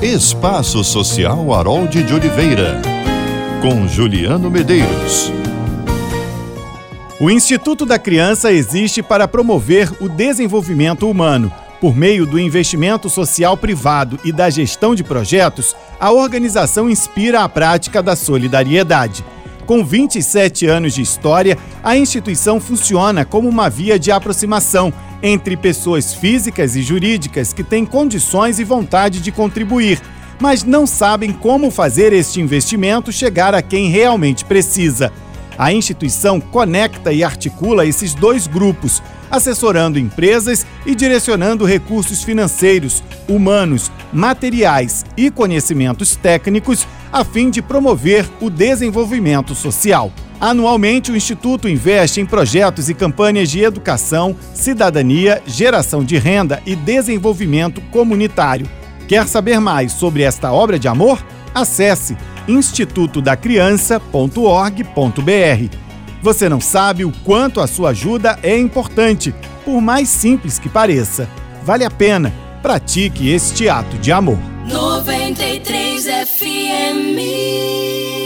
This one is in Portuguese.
Espaço Social Harold de Oliveira, com Juliano Medeiros. O Instituto da Criança existe para promover o desenvolvimento humano. Por meio do investimento social privado e da gestão de projetos, a organização inspira a prática da solidariedade. Com 27 anos de história, a instituição funciona como uma via de aproximação entre pessoas físicas e jurídicas que têm condições e vontade de contribuir, mas não sabem como fazer este investimento chegar a quem realmente precisa. A instituição conecta e articula esses dois grupos, assessorando empresas e direcionando recursos financeiros, humanos, materiais e conhecimentos técnicos a fim de promover o desenvolvimento social. Anualmente, o Instituto investe em projetos e campanhas de educação, cidadania, geração de renda e desenvolvimento comunitário. Quer saber mais sobre esta obra de amor? Acesse institutodacriança.org.br. Você não sabe o quanto a sua ajuda é importante, por mais simples que pareça. Vale a pena. Pratique este ato de amor. 93 FM